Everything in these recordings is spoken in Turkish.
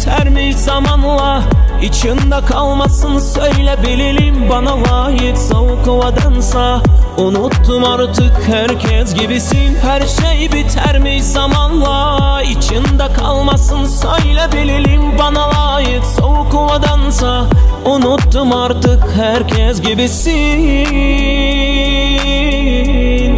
bitermiş zamanla. İçinde kalmasın söyle bilelim, bana layık soğuk havadansa. Unuttum artık herkes gibisin, her şey bitermiş zamanla. İçinde kalmasın söyle bilelim, bana layık soğuk havadansa. Unuttum artık herkes gibisin.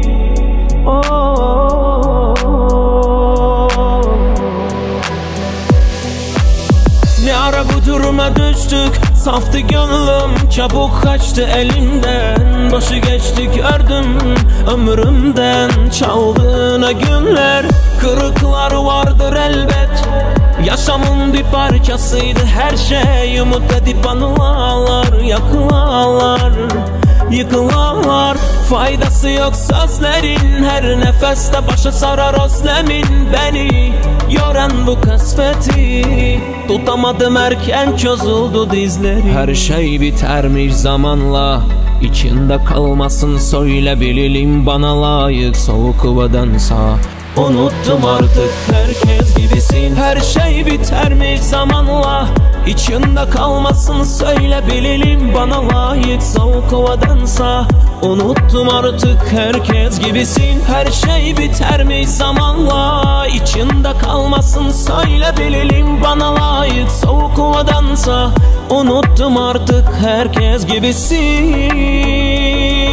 Ne ara bu duruma düştük, saftı gönlüm çabuk kaçtı elimden. Başı geçti gördüm ömrümden, çaldığına günler. Kırıklar vardır elbet, yaşamın bir parçasıydı her şey. Umut edip anılar yakılar, yıkılar. Faydası yok sözlerin, her nefeste başı sarar özlemin. Beni yoran bu kasveti tutamadım, erken çözüldü dizlerim. Her şey bitermiş zamanla, içinde kalmasın söyle bilelim, bana layık soğuk havadansa. Unuttum artık herkes gibisin, her şey bitermiş zamanla. İçinde kalmasın söyle bilelim, bana layık soğuk havadansa. Unuttum artık herkes gibisin, her şey bitermiş zamanla. İçinde kalmasın söyle bilelim, bana layık soğuk havadansa. Unuttum artık herkes gibisin.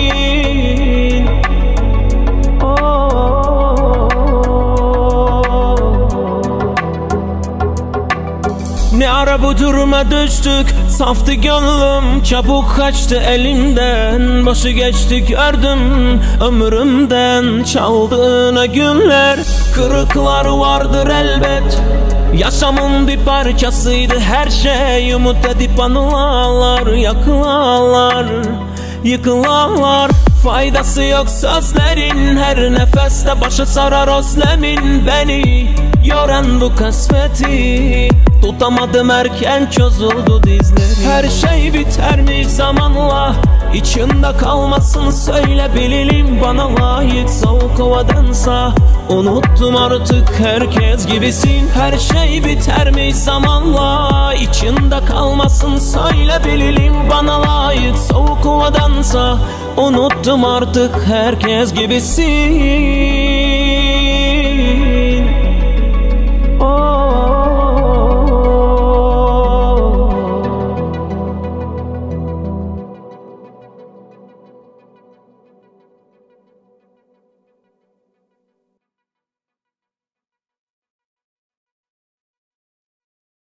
Ne ara bu duruma düştük, saftı gönlüm çabuk kaçtı elimden. Başı geçti gördüm ömrümden, çaldığına günler. Kırıklar vardır elbet, yaşamın bir parçasıydı her şey. Umut edip anılar yakılar, yıkılar. Faydası yok sözlerin, her nefeste başı sarar özlemin. Beni yoran bu kasveti tutamadım, erken çözüldü dizlerim. Her şey bitermiş zamanla, içinde kalmasın söyle bilelim, bana layık soğuk havadansa. Unuttum artık herkes gibisin, her şey bitermiş zamanla. İçinde kalmasın söyle bilelim, bana layık soğuk havadansa. Unuttum artık herkes gibisin.